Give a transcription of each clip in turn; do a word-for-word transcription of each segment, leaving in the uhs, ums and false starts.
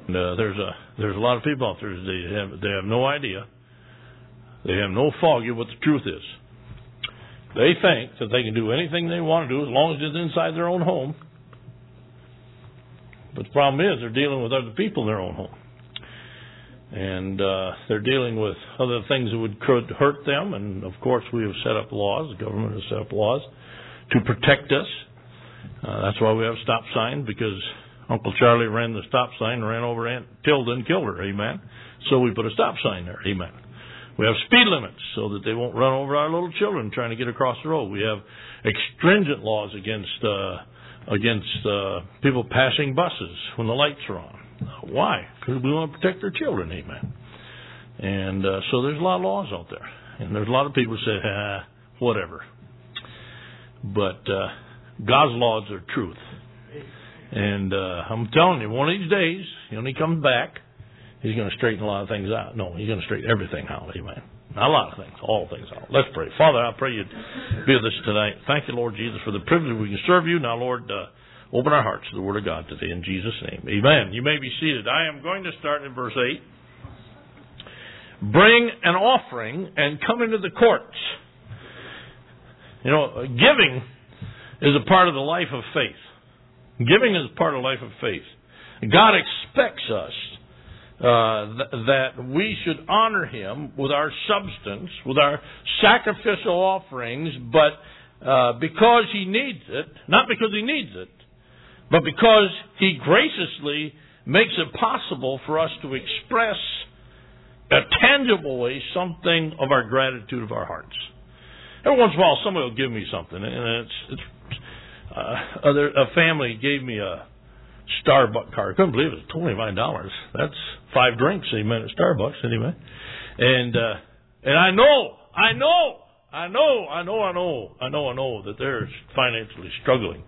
And, uh, there's a there's a lot of people out there. They have they have no idea. They have no foggy what the truth is. They think that they can do anything they want to do as long as it's inside their own home. But the problem is they're dealing with other people in their own home. And uh, they're dealing with other things that would could hurt them. And, of course, we have set up laws. The government has set up laws to protect us. Uh, that's why we have stop signs, because Uncle Charlie ran the stop sign and ran over Aunt Tilda and killed her. Amen. So we put a stop sign there. Amen. We have speed limits so that they won't run over our little children trying to get across the road. We have stringent laws against uh, against uh, people passing buses when the lights are on. Why? Because we want to protect our children. Amen. And uh, so there's a lot of laws out there. And there's a lot of people who say, ah, whatever. But uh, God's laws are truth. And uh, I'm telling you, one of these days, when he comes back, he's going to straighten a lot of things out. No, he's going to straighten everything out. Amen. Not a lot of things, all things out. Let's pray. Father, I pray you'd be with us tonight. Thank you, Lord Jesus, for the privilege we can serve you. Now, Lord, uh, open our hearts to the Word of God today in Jesus' name. Amen. You may be seated. I am going to start in verse eight. Bring an offering and come into the courts. You know, giving is a part of the life of faith. Giving is part of the life of faith. God expects us uh, th- that we should honor Him with our substance, with our sacrificial offerings, but uh, because He needs it, not because He needs it, but because He graciously makes it possible for us to express a tangible way something of our gratitude of our hearts. Every once in a while, somebody will give me something, and it's, it's uh, other, a family gave me a Starbucks card. I couldn't believe it. It was twenty-five dollars. That's five drinks, amen, at Starbucks, anyway. And uh, and I know, I know, I know, I know, I know, I know, I know that they're financially struggling.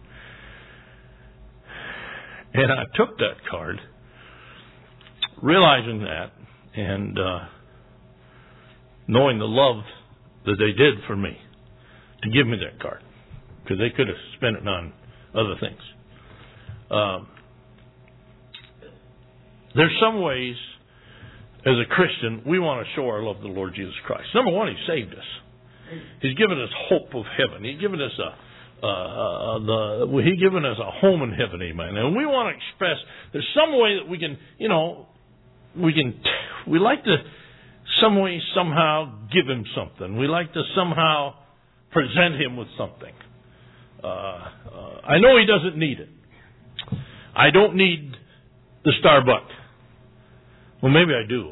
And I took that card, realizing that, and uh, knowing the love that they did for me to give me that card, because they could have spent it on other things. Um, there's some ways, as a Christian, we want to show our love to the Lord Jesus Christ. Number one, He saved us. He's given us hope of heaven. He's given us a Uh, uh, the, well, He given us a home in heaven, amen. And we want to express, there's some way that we can, you know, we can, we like to some way somehow give Him something. We like to somehow present Him with something. Uh, uh, I know He doesn't need it. I don't need the Starbucks. Well, maybe I do.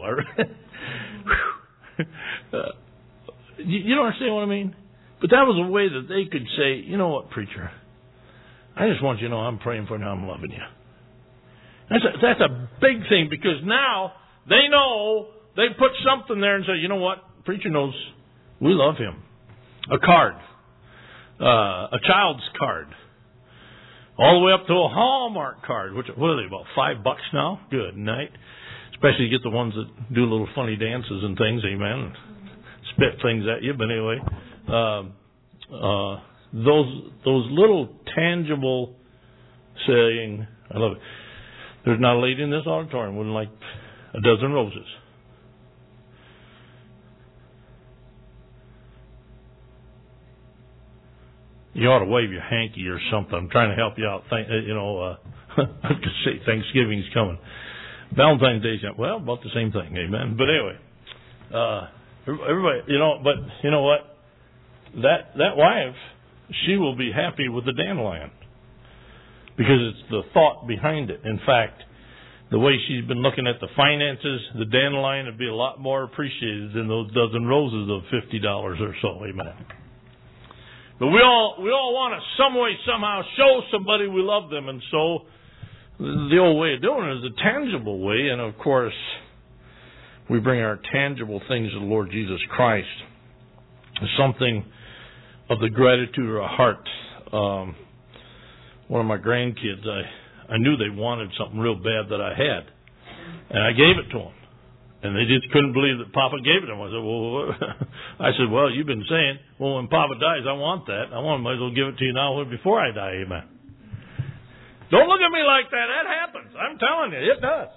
uh, you, you don't understand what I mean? But that was a way that they could say, you know what, preacher, I just want you to know I'm praying for you and I'm loving you. That's a, that's a big thing, because now they know they put something there and say, you know what, preacher knows we love him. A card, uh, a child's card, all the way up to a Hallmark card, which, what are they, about five bucks now? Good night. Especially you get the ones that do little funny dances and things, amen, spit things at you, but anyway. Uh, uh, those those little tangible saying, I love it. There's not a lady in this auditorium wouldn't like a dozen roses. You ought to wave your hanky or something. I'm trying to help you out. Thank, you know, uh, I could say Thanksgiving's coming. Valentine's Day's well, about the same thing, amen. But anyway, uh, everybody, you know, but you know what? That that wife, she will be happy with the dandelion, because it's the thought behind it. In fact, the way she's been looking at the finances, the dandelion would be a lot more appreciated than those dozen roses of fifty dollars or so. Amen. But we all we all want to some way somehow show somebody we love them, and so the old way of doing it is a tangible way, and of course we bring our tangible things to the Lord Jesus Christ. Something of the gratitude of our heart. Um, one of my grandkids, I, I knew they wanted something real bad that I had, and I gave it to them. And they just couldn't believe that Papa gave it to them. I said, well, I said, well, you've been saying, well, when Papa dies, I want that. I want, might as well give it to you now before I die, amen. Don't look at me like that. That happens. I'm telling you, it does.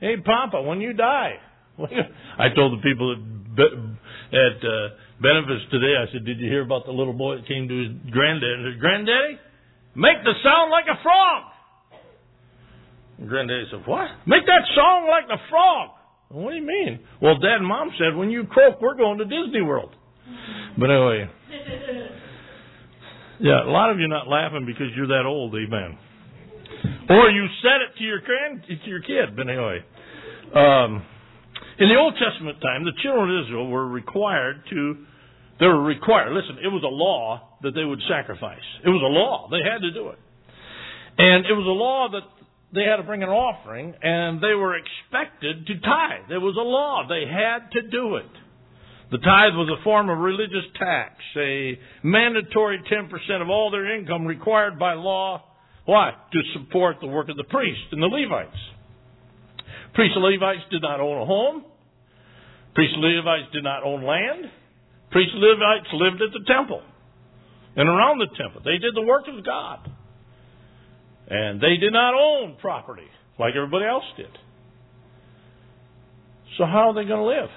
hey, Papa, when you die. I told the people at, at uh, benefits today, I said, did you hear about the little boy that came to his granddaddy and said, Granddaddy, make the sound like a frog. And Granddaddy said, what? Make that song like the frog. Well, what do you mean? Well, Dad and Mom said, when you croak, we're going to Disney World. But anyway, yeah, a lot of you are not laughing because you're that old, amen. Or you said it to your grand, to your kid. But anyway, um, in the Old Testament time, the children of Israel were required to, they were required, listen, it was a law that they would sacrifice. It was a law. They had to do it. And it was a law that they had to bring an offering, and they were expected to tithe. It was a law. They had to do it. The tithe was a form of religious tax, a mandatory ten percent of all their income required by law. Why? To support the work of the priests and the Levites. Priests and Levites did not own a home. Priests and Levites did not own land. Priests and Levites lived at the temple and around the temple. They did the work of God. And they did not own property like everybody else did. So how are they going to live?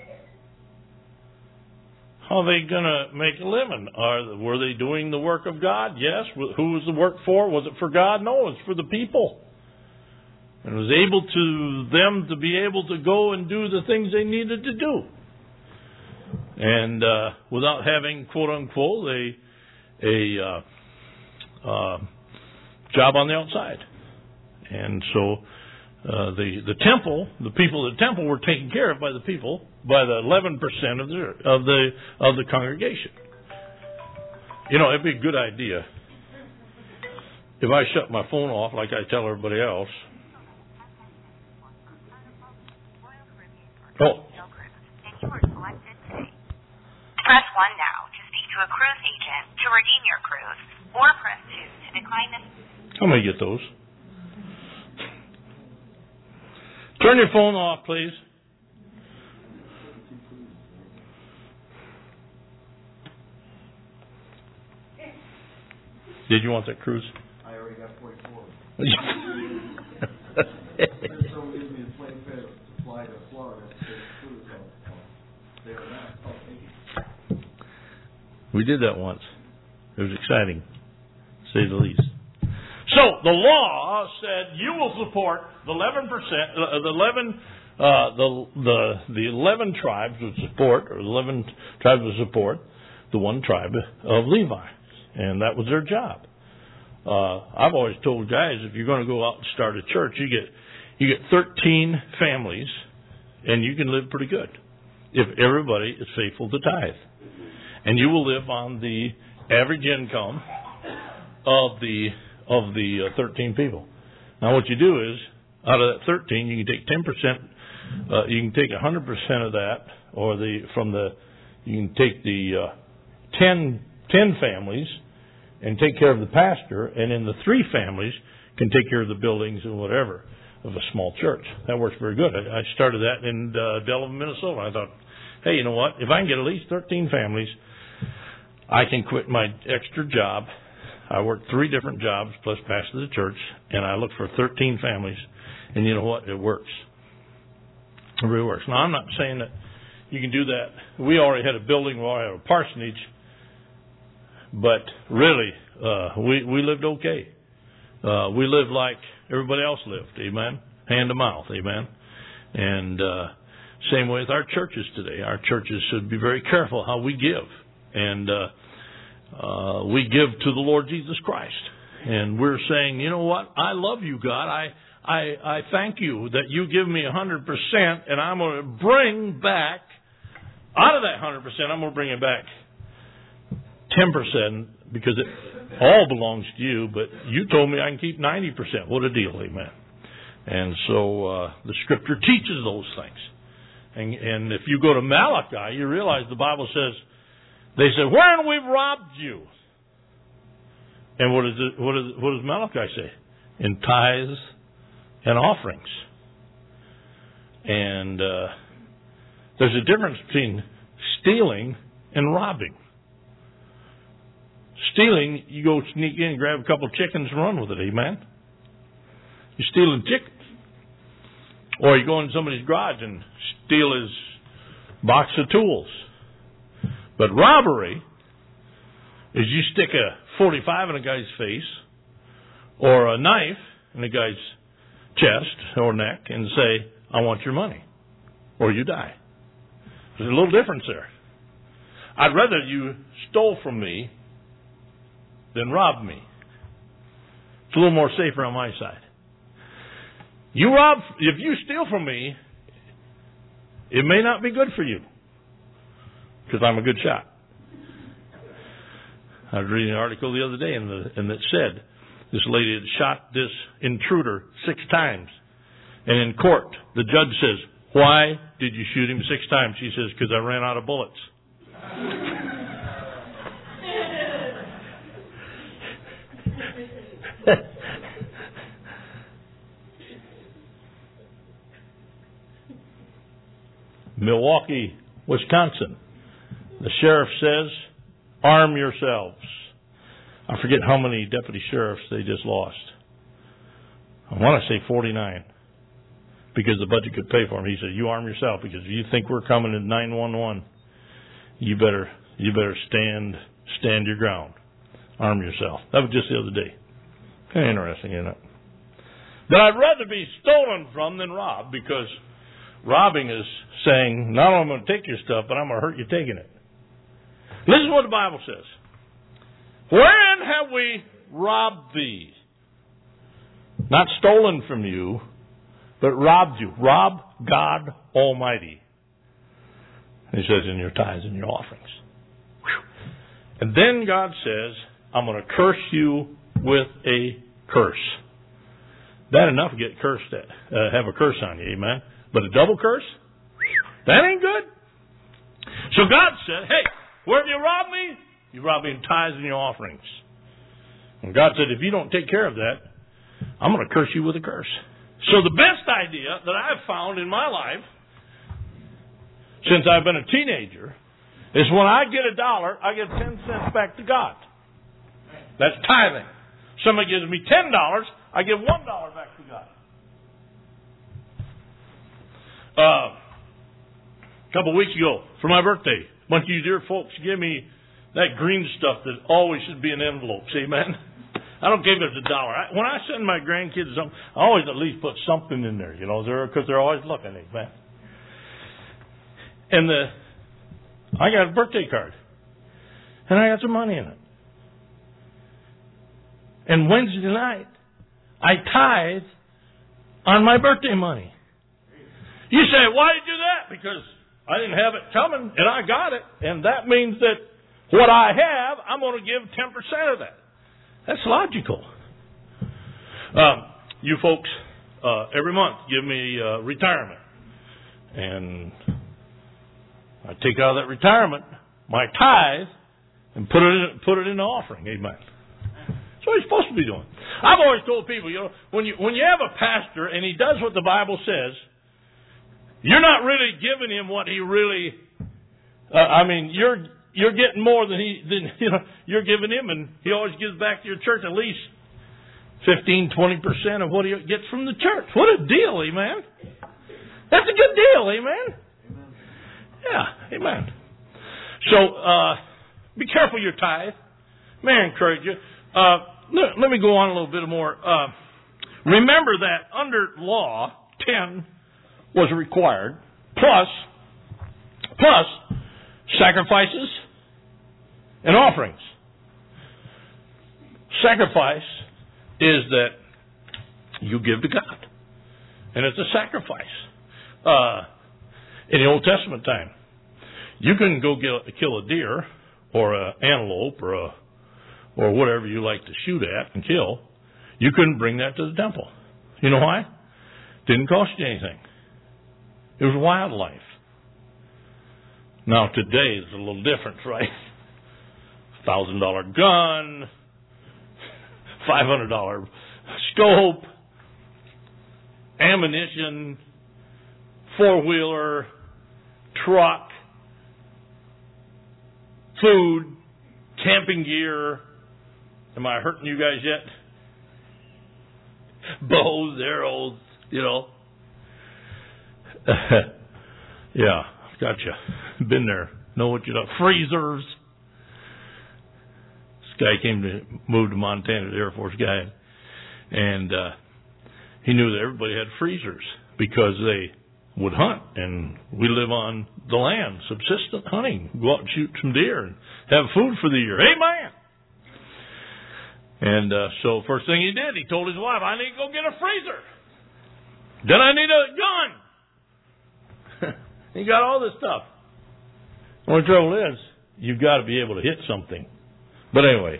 How are they going to make a living? Are, were they doing the work of God? Yes. Who was the work for? Was it for God? No, it was for the people. And it was able to them to be able to go and do the things they needed to do. And uh, without having, quote unquote, a, a uh, uh, job on the outside. And so uh, the the temple, the people of the temple were taken care of by the people, by the eleven percent of the of the of the congregation. You know, it'd be a good idea if I shut my phone off like I tell everybody else. Oh. Press one now to speak to a cruise agent to redeem your cruise, or press two to decline this. I'm going to get those. Turn your phone off, please. Did you want that cruise? I already got forty-four. That's so gives me a plane fare to fly to Florida to take a cruise on there and that. Oh, thank you. We did that once. It was exciting, to say the least. So the law said you will support the eleven percent, uh, the eleven, uh, the the the eleven tribes would support, or eleven tribes would support the one tribe of Levi, and that was their job. Uh, I've always told guys, if you're going to go out and start a church, you get you get thirteen families, and you can live pretty good if everybody is faithful to tithe, and you will live on the average income of the of the uh, thirteen people. Now what you do is, out of that thirteen, you can take ten percent, uh, you can take one hundred percent of that, or the from the, you can take the uh, ten, ten families and take care of the pastor, and in the three families can take care of the buildings and whatever of a small church. That works very good. I, I started that in uh, Delavan, Minnesota. I thought, hey, you know what? If I can get at least thirteen families, I can quit my extra job. I worked three different jobs plus pastor the church, and I looked for thirteen families, and you know what? It works. It really works. Now, I'm not saying that you can do that. We already had a building, we already had a parsonage, but really, uh, we, we lived okay. Uh, we lived like everybody else lived, amen? Hand to mouth, amen? And uh, same way with our churches today. Our churches should be very careful how we give. And uh, uh, we give to the Lord Jesus Christ. And we're saying, you know what? I love you, God. I I, I thank you that you give me one hundred percent, and I'm going to bring back, out of that one hundred percent, I'm going to bring it back ten percent, because it all belongs to you, but you told me I can keep ninety percent. What a deal, amen. And so uh, the Scripture teaches those things. And, and if you go to Malachi, you realize the Bible says, they said, wherein we've robbed you. And what, is it, what, is, what does Malachi say? In tithes and offerings. And uh, there's a difference between stealing and robbing. Stealing, you go sneak in and grab a couple of chickens and run with it, amen? You're stealing chickens. Or you go in somebody's garage and steal his box of tools. But robbery is you stick a forty-five in a guy's face or a knife in a guy's chest or neck and say, I want your money, or you die. There's a little difference there. I'd rather you stole from me than robbed me. It's a little more safer on my side. You rob, if you steal from me, it may not be good for you because I'm a good shot. I was reading an article the other day and, the, and it said this lady had shot this intruder six times. And in court, the judge says, why did you shoot him six times? She says, because I ran out of bullets. Milwaukee, Wisconsin. The sheriff says, arm yourselves. I forget how many deputy sheriffs they just lost. I want to say forty-nine. Because the budget could pay for them. He said, you arm yourself, because if you think we're coming to nine one one, you better you better stand stand your ground. Arm yourself. That was just the other day. Kind of interesting, isn't it? But I'd rather be stolen from than robbed, because robbing is saying, not only am I going to take your stuff, but I'm going to hurt you taking it. Listen to what the Bible says. Wherein have we robbed thee? Not stolen from you, but robbed you. Rob God Almighty. And he says, in your tithes and your offerings. Whew. And then God says, I'm going to curse you with a curse. That enough to get cursed at, uh, have a curse on you, amen? But a double curse? That ain't good. So God said, hey, where have you robbed me? You robbed me in tithes and your offerings. And God said, if you don't take care of that, I'm going to curse you with a curse. So the best idea that I've found in my life, since I've been a teenager, is when I get a dollar, I get ten cents back to God. That's tithing. Somebody gives me ten dollars, I give one dollar back to God. Uh, a couple of weeks ago, for my birthday, a bunch of you dear folks gave me that green stuff that always should be in envelopes. Amen? I don't give it a dollar. I, when I send my grandkids something, I always at least put something in there, you know, because they're, they're always looking, amen? And the, I got a birthday card, and I got some money in it. And Wednesday night, I tithe on my birthday money. You say, why did you do that? Because I didn't have it coming, and I got it. And that means that what I have, I'm going to give ten percent of that. That's logical. Um, you folks, uh, every month, give me uh, retirement. And I take out of that retirement my tithe and put it in, put it in the offering. Amen. That's what he's supposed to be doing. I've always told people, you know, when you when you have a pastor and he does what the Bible says, you're not really giving him what he really. Uh, I mean, you're you're getting more than he than you know you're giving him, and he always gives back to your church at least fifteen, twenty percent of what he gets from the church. What a deal, amen. That's a good deal, amen. Amen. Yeah, amen. So uh, be careful your tithe. May I encourage you. Uh, let, let me go on a little bit more. Uh, remember that under law, ten was required, plus, plus sacrifices and offerings. Sacrifice is that you give to God, and it's a sacrifice. Uh, in the Old Testament time, you can go get, kill a deer or an antelope or a or whatever you like to shoot at and kill. You couldn't bring that to the temple. You know why? Didn't cost you anything. It was wildlife. Now today it's a little different, right? Thousand dollar gun, five hundred dollar scope, ammunition, four wheeler, truck, food, camping gear. Am I hurting you guys yet? Bows, arrows, you know. Yeah, gotcha. Been there. Know what you know. Freezers. This guy came to move to Montana, the Air Force guy, and uh, he knew that everybody had freezers because they would hunt, and we live on the land, subsistent hunting. Go out and shoot some deer and have food for the year. Amen. And uh, so first thing he did, he told his wife, I need to go get a freezer. Then I need a gun. He got all this stuff. The only trouble is, you've got to be able to hit something. But anyway,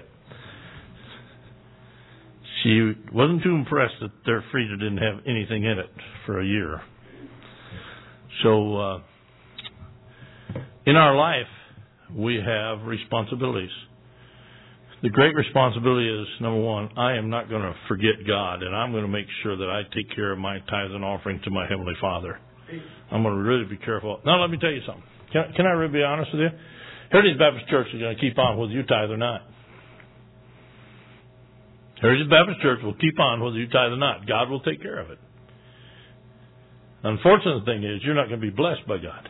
she wasn't too impressed that their freezer didn't have anything in it for a year. So, uh, in our life, we have responsibilities. The great responsibility is, number one, I am not going to forget God, and I'm going to make sure that I take care of my tithes and offering to my Heavenly Father. I'm going to really be careful. Now, let me tell you something. Can, can I really be honest with you? Heritage Baptist Church is going to keep on whether you tithe or not. Heritage Baptist Church will keep on whether you tithe or not. God will take care of it. Unfortunate thing is, you're not going to be blessed by God.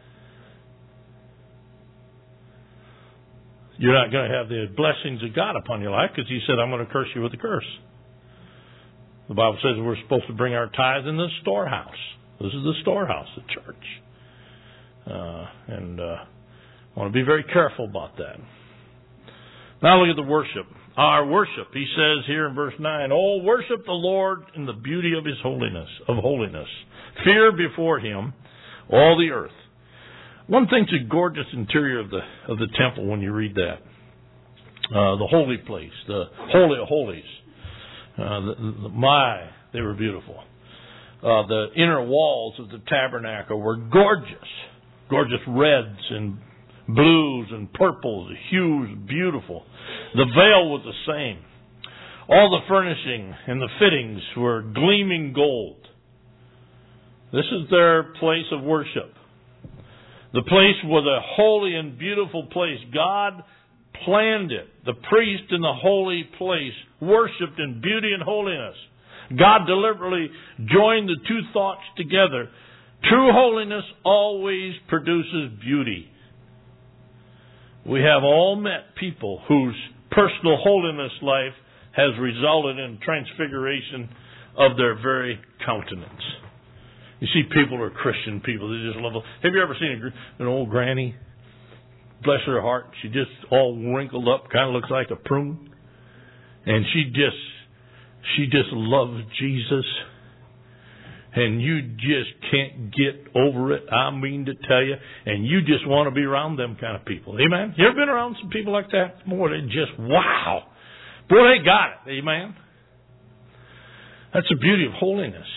You're not going to have the blessings of God upon your life because He said, I'm going to curse you with a curse. The Bible says we're supposed to bring our tithes in the storehouse. This is the storehouse, the church. Uh, and uh, I want to be very careful about that. Now look at the worship. Our worship, he says here in verse nine, oh, worship the Lord in the beauty of His holiness, of holiness. Fear before Him all the earth. One thing's the gorgeous interior of the of the temple when you read that. Uh, the holy place, the Holy of Holies. Uh, the, the, my, they were beautiful. Uh, the inner walls of the tabernacle were gorgeous. Gorgeous reds and blues and purples, hues, beautiful. The veil was the same. All the furnishing and the fittings were gleaming gold. This is their place of worship. The place was a holy and beautiful place. God planned it. The priest in the holy place worshipped in beauty and holiness. God deliberately joined the two thoughts together. True holiness always produces beauty. We have all met people whose personal holiness life has resulted in transfiguration of their very countenance. You see people who are Christian people, they just love it. Have you ever seen a, an old granny? Bless her heart, she just all wrinkled up, kind of looks like a prune. And she just, she just loves Jesus. And you just can't get over it, I mean to tell you. And you just want to be around them kind of people. Amen? You ever been around some people like that? Boy, they just, wow. Boy, they got it. Amen? That's the beauty of holiness.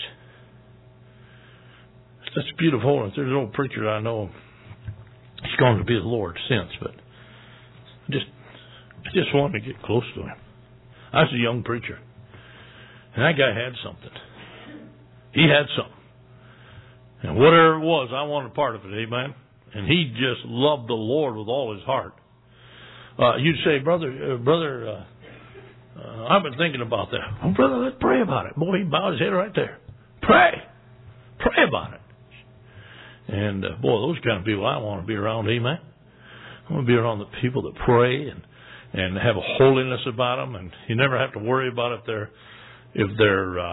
That's the beauty of holiness. There's an old preacher I know. He's gone to be the Lord since, but I just, I just wanted to get close to him. I was a young preacher. And that guy had something. He had something. And whatever it was, I wanted part of it. Amen? And he just loved the Lord with all his heart. Uh, you'd say, brother, uh, brother, uh, uh, I've been thinking about that. Oh, brother, let's pray about it. Boy, he bowed his head right there. Pray. Pray about it. And, uh, boy, those kind of people I want to be around. Amen? I want to be around the people that pray and, and have a holiness about them. And you never have to worry about if they're, if they're, uh,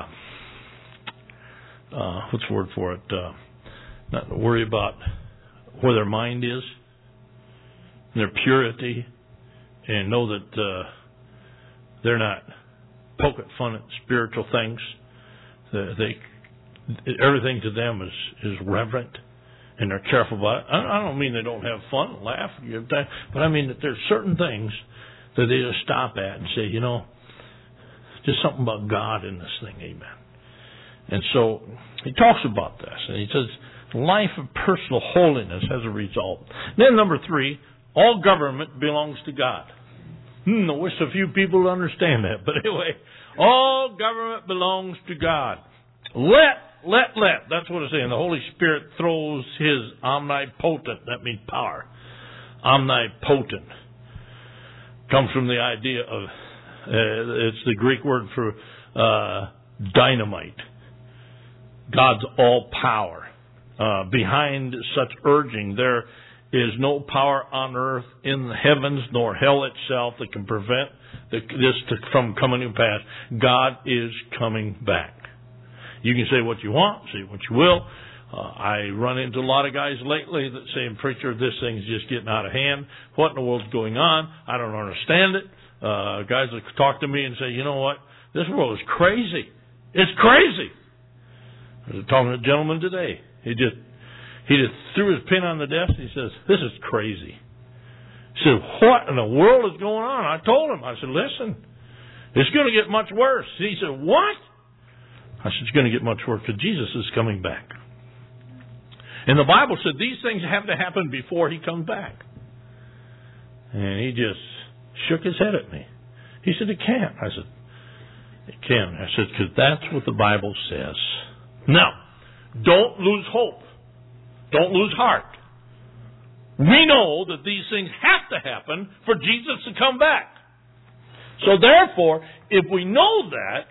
Uh, what's the word for it? Uh, not to worry about where their mind is, their purity, and know that uh, they're not poking fun at spiritual things. They, they everything to them is, is reverent, and they're careful about it. I, I don't mean they don't have fun, laugh, but I mean that there's certain things that they just stop at and say, you know, just something about God in this thing. Amen. And so he talks about this, and he says, life of personal holiness as a result. Then number three, all government belongs to God. Hmm, I wish a few people would understand that. But anyway, all government belongs to God. Let, let, let. That's what it's saying. The Holy Spirit throws His omnipotent, that means power. Omnipotent. Comes from the idea of, uh, it's the Greek word for uh, dynamite. God's all power. uh, behind such urging. There is no power on earth, in the heavens, nor hell itself that can prevent the, this to, from coming to pass. God is coming back. You can say what you want, say what you will. Uh, I run into a lot of guys lately that say, preacher, this thing's just getting out of hand. What in the world's going on? I don't understand it. Uh, guys that talk to me and say, you know what? This world is crazy. It's crazy. I was talking to a gentleman today. He just he just threw his pen on the desk and he says, this is crazy. He said, what in the world is going on? I told him. I said, listen, it's going to get much worse. He said, what? I said, it's going to get much worse because Jesus is coming back. And the Bible said these things have to happen before he comes back. And he just shook his head at me. He said, it can't. I said, it can. I said, because that's what the Bible says. Now, don't lose hope. Don't lose heart. We know that these things have to happen for Jesus to come back. So therefore, if we know that,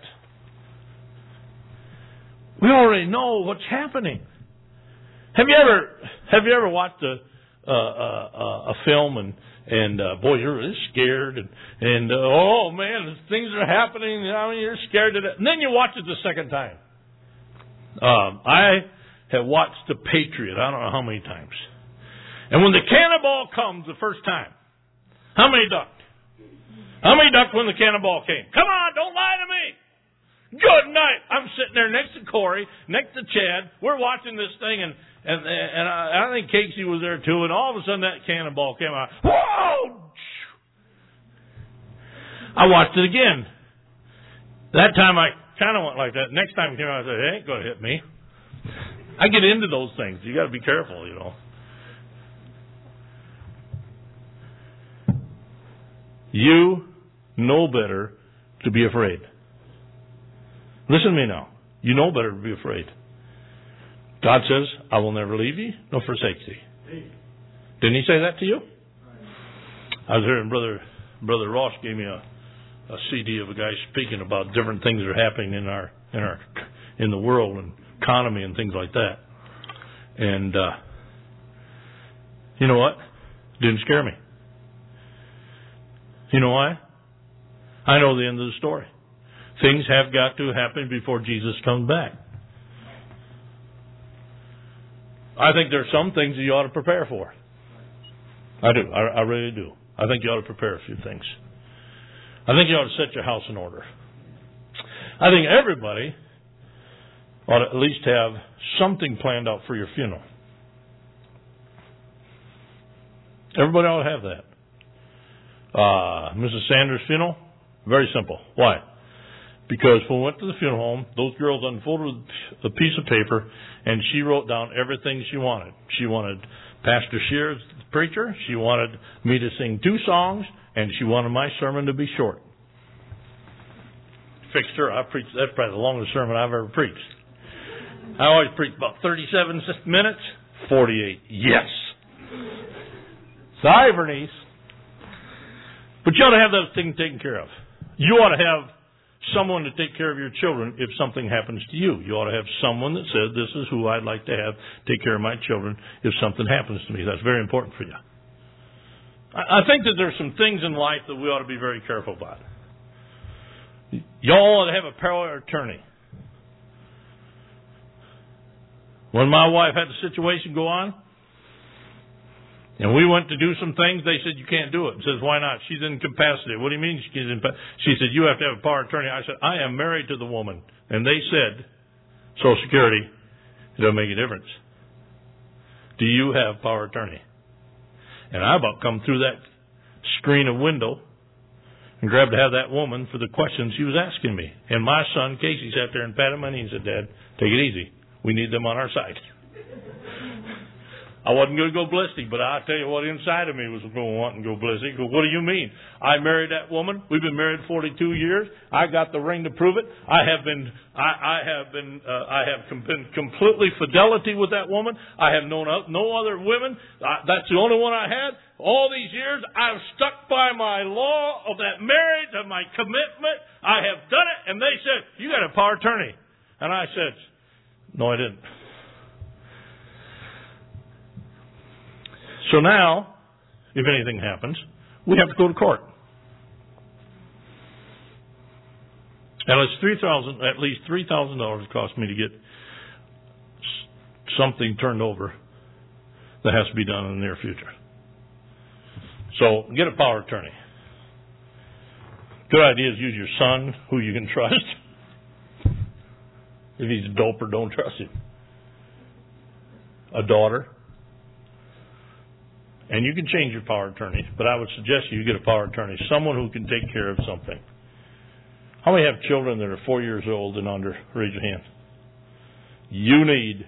we already know what's happening. Have you ever have you ever watched a uh, uh, a film and and uh, boy, you're really scared and and uh, oh man, things are happening. I mean, you're scared to death. And then you watch it the second time. Um, I have watched The Patriot. I don't know how many times. And when the cannonball comes the first time, how many ducked? How many ducked when the cannonball came? Come on, don't lie to me. Good night. I'm sitting there next to Corey, next to Chad. We're watching this thing, and and and I, I think Casey was there too. And all of a sudden, that cannonball came out. Whoa! I watched it again. That time, I kind of went like that. Next time it came out, I said, "It ain't going to hit me." I get into those things. You got to be careful, you know. You know better to be afraid. Listen to me now. You know better to be afraid. God says, I will never leave you nor forsake thee. Didn't he say that to you? I was hearing Brother Brother Ross gave me a, a C D of a guy speaking about different things that are happening in our in our in the world and economy and things like that. And uh, you know what? Didn't scare me. You know why? I know the end of the story. Things have got to happen before Jesus comes back. I think there's some things that you ought to prepare for. I do. I, I really do. I think you ought to prepare a few things. I think you ought to set your house in order. I think everybody ought to at least have something planned out for your funeral. Everybody ought to have that. Uh, Missus Sanders' funeral, very simple. Why? Because when we went to the funeral home, those girls unfolded a piece of paper and she wrote down everything she wanted. She wanted Pastor Shears, the preacher. She wanted me to sing two songs, and she wanted my sermon to be short. Fixed her. I preached. That's probably the longest sermon I've ever preached. I always preach about thirty-seven minutes. forty-eight. Yes. Sorry, Bernice. But you ought to have those things taken care of. You ought to have someone to take care of your children if something happens to you. You ought to have someone that says, this is who I'd like to have take care of my children if something happens to me. That's very important for you. I think that there's some things in life that we ought to be very careful about. Y'all ought to have a power of attorney. When my wife had the situation go on, and we went to do some things, they said, you can't do it. And says, why not? She's incapacitated. What do you mean she's incapacitated? She said, you have to have a power of attorney. I said, I am married to the woman. And they said, Social Security, it doesn't make a difference. Do you have power of attorney? And I about come through that screen of window and grabbed to have that woman for the questions she was asking me. And my son, Casey, sat there and patted my knee and said, Dad, take it easy. We need them on our side. I wasn't going to go ballistic, but I tell you what, inside of me was going to want to go ballistic. What do you mean? I married that woman. We've been married forty-two years. I got the ring to prove it. I have been, I, I have been, uh, I have com- been completely fidelity with that woman. I have known no other women. I, that's the only one I had. All these years, I've stuck by my law of that marriage, of my commitment. I have done it, and they said, "You got a power of attorney," and I said, "No, I didn't." So now, if anything happens, we have to go to court. At least three thousand, at least three thousand dollars it cost me to get something turned over that has to be done in the near future. So get a power of attorney. Good idea is use your son, who you can trust. If he's a doper, don't trust him. A daughter. And you can change your power of attorney, but I would suggest you get a power of attorney, someone who can take care of something. How many have children that are four years old and under? Raise your hand. You need,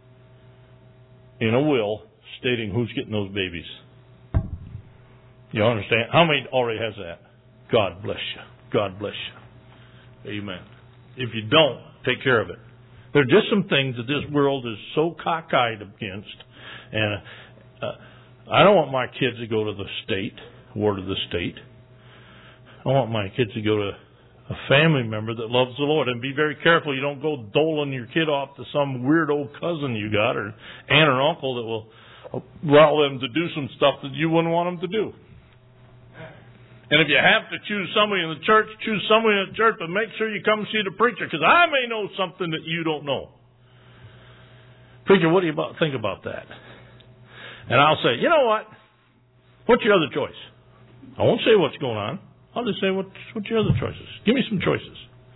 in a will, stating who's getting those babies. You understand? How many already has that? God bless you. God bless you. Amen. If you don't, take care of it. There are just some things that this world is so cockeyed against. And uh, I don't want my kids to go to the state, ward of the state. I want my kids to go to a family member that loves the Lord. And be very careful you don't go doling your kid off to some weird old cousin you got or aunt or uncle that will allow them to do some stuff that you wouldn't want them to do. And if you have to choose somebody in the church, choose somebody in the church, but make sure you come see the preacher, because I may know something that you don't know. Preacher, what do you about, think about that? And I'll say, you know what? What's your other choice? I won't say what's going on. I'll just say, what's, what's your other choices? Give me some choices.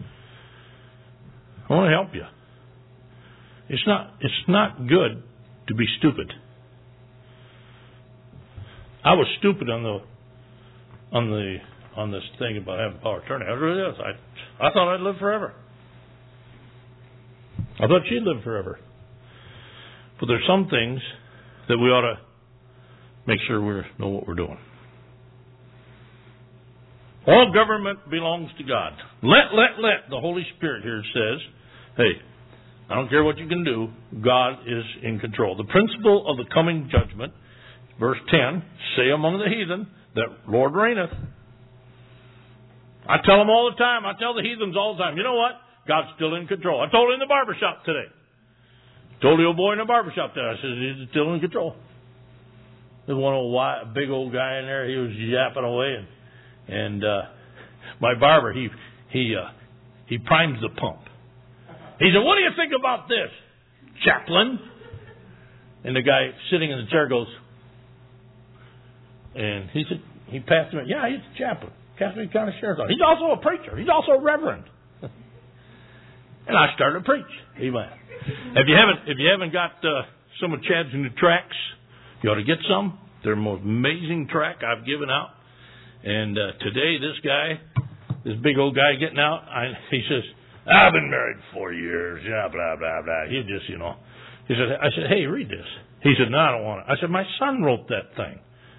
I want to help you. It's not, it's not good to be stupid. I was stupid on the on the on this thing about having power of attorney. I really was. I I thought I'd live forever. I thought she'd live forever. But there's some things that we ought to make sure we know what we're doing. All government belongs to God. Let, let, let. The Holy Spirit here says, hey, I don't care what you can do. God is in control. The principle of the coming judgment, verse ten, say among the heathen that Lord reigneth. I tell them all the time. I tell the heathens all the time. You know what? God's still in control. I told him in the barbershop today. Told the old boy in the barbershop today. I said, he's still in control. There's one old white, big old guy in there. He was yapping away. And, and uh, my barber, he he uh, he primes the pump. He said, what do you think about this, chaplain? And the guy sitting in the chair goes, and he said, he passed him, yeah, he's a chaplain. Catholic County Sheriff's Office. He's also a preacher. He's also a reverend. And I started to preach. Amen. If you haven't, if you haven't got uh, some of Chad's new tracts, you ought to get some. They're the most amazing tract I've given out. And uh, today, this guy, this big old guy getting out, I, he says, I've been married four years. Yeah, blah blah blah. He just, you know, he said, I said, hey, read this. He said, no, I don't want it. I said, my son wrote that thing.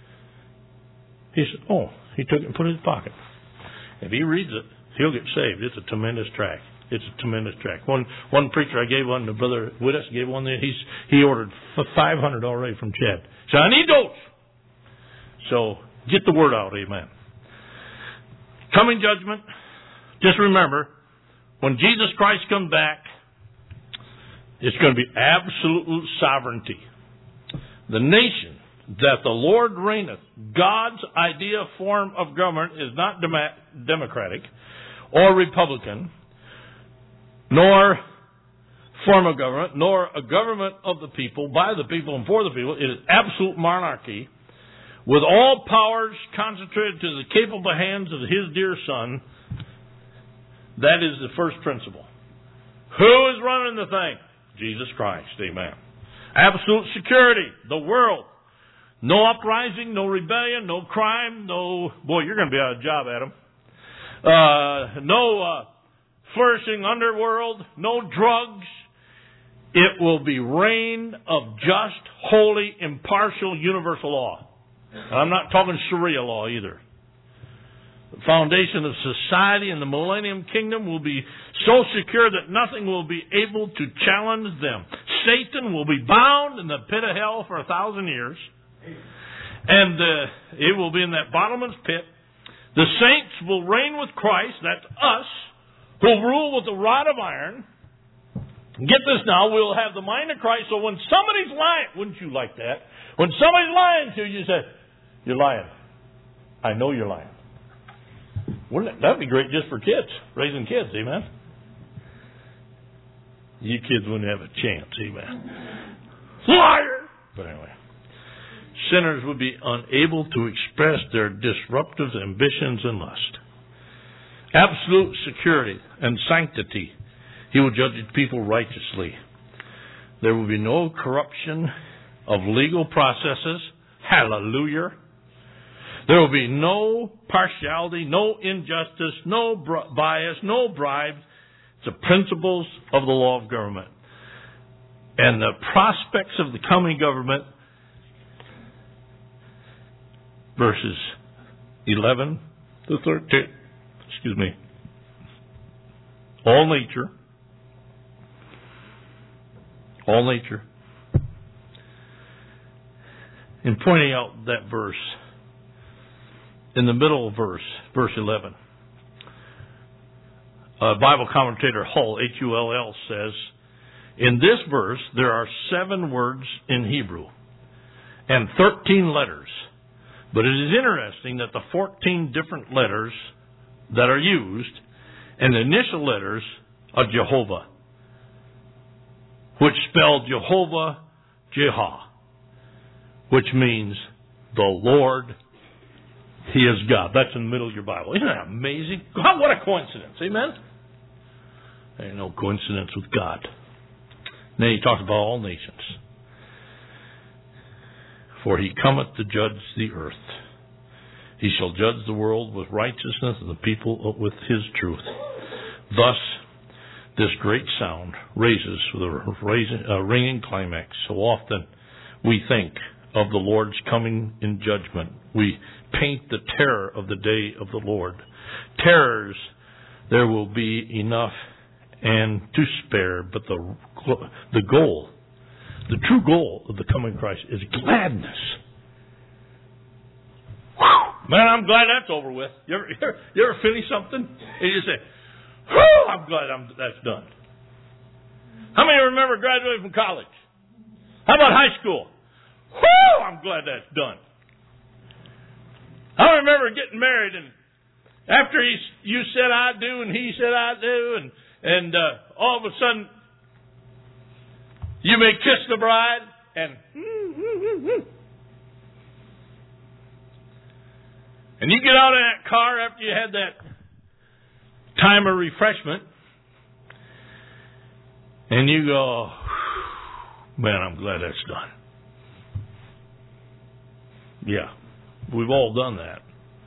He said, oh, he took it and put it in his pocket. If he reads it, he'll get saved. It's a tremendous tract. It's a tremendous tract. One one preacher I gave one to Brother Wittes, gave one there. He's he ordered five hundred already from Chad. So I need those. So get the word out, amen. Coming judgment. Just remember, when Jesus Christ comes back, it's going to be absolute sovereignty. The nation that the Lord reigneth, God's idea form of government is not dem- democratic or republican, nor form of government, nor a government of the people, by the people and for the people. It is absolute monarchy with all powers concentrated to the capable hands of his dear Son. That is the first principle. Who is running the thing? Jesus Christ. Amen. Absolute security. The world. No uprising, no rebellion, no crime, no... Boy, you're going to be out of a job, Adam. Uh, no uh, flourishing underworld, no drugs. It will be reign of just, holy, impartial, universal law. And I'm not talking Sharia law either. The foundation of society in the millennium kingdom will be so secure that nothing will be able to challenge them. Satan will be bound in the pit of hell for a thousand years. And uh, it will be in that bottomless pit. The saints will reign with Christ, that's us, who rule with the rod of iron. Get this now, we'll have the mind of Christ, so when somebody's lying, wouldn't you like that? When somebody's lying to you, you say, you're lying. I know you're lying. Wouldn't it, that'd be great just for kids, raising kids, amen? You kids wouldn't have a chance, amen? Liar! But anyway, sinners would be unable to express their disruptive ambitions and lust. Absolute security and sanctity. He will judge his people righteously. There will be no corruption of legal processes. Hallelujah. There will be no partiality, no injustice, no bias, no bribes. It's the principles of the law of government. And the prospects of the coming government, verses eleven to thirteen, excuse me, all nature, all nature. In pointing out that verse, in the middle of verse, verse eleven, uh, Bible commentator Hull, H U L L, says, in this verse there are seven words in Hebrew and thirteen letters. But it is interesting that the fourteen different letters that are used and the initial letters are Jehovah, which spelled Jehovah Jehovah, which means the Lord, He is God. That's in the middle of your Bible. Isn't that amazing? What a coincidence. Amen? There ain't no coincidence with God. Then he talks about all nations. For he cometh to judge the earth. He shall judge the world with righteousness and the people with his truth. Thus, this great sound raises with a ringing climax. So often we think of the Lord's coming in judgment. We paint the terror of the day of the Lord. Terrors there will be enough and to spare, but the the goal, the true goal of the coming Christ is gladness. Whew, man, I'm glad that's over with. You ever, you ever, you ever finish something and you say, whew, I'm glad I'm, that's done. How many remember graduating from college? How about high school? Whew, I'm glad that's done. I remember getting married, and after he, you said I do and he said I do, and and uh, all of a sudden you may kiss the bride, and and you get out of that car after you had that time of refreshment, and you go, man, I'm glad that's done. Yeah, we've all done that.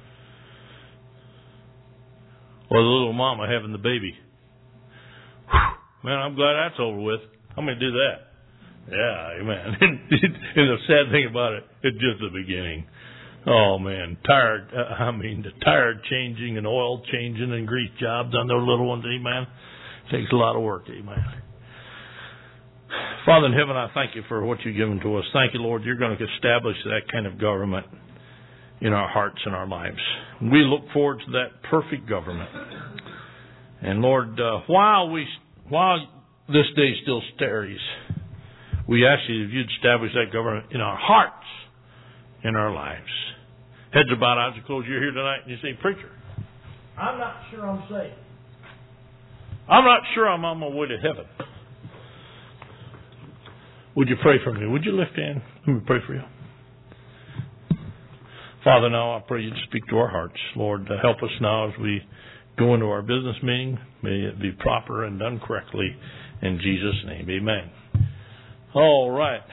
Or the little mama having the baby. Man, I'm glad that's over with. How many do that? Yeah, amen. And the sad thing about it, it's just the beginning. Oh, man, tired, uh, I mean, the tired changing and oil changing and grease jobs on those little ones, amen. Takes a lot of work, amen. Father in heaven, I thank you for what you've given to us. Thank you, Lord, you're going to establish that kind of government in our hearts and our lives. We look forward to that perfect government. And Lord, uh, while we, while this day still tarries, we ask you if you'd establish that government in our hearts, in our lives. Heads are bowed, eyes are closed. You're here tonight and you say, preacher, I'm not sure I'm saved. I'm not sure I'm on my way to heaven. Would you pray for me? Would you lift your hand? Let me pray for you. Father, now I pray you'd speak to our hearts. Lord, uh, help us now as we go into our business meeting. May it be proper and done correctly. In Jesus' name, amen. All right.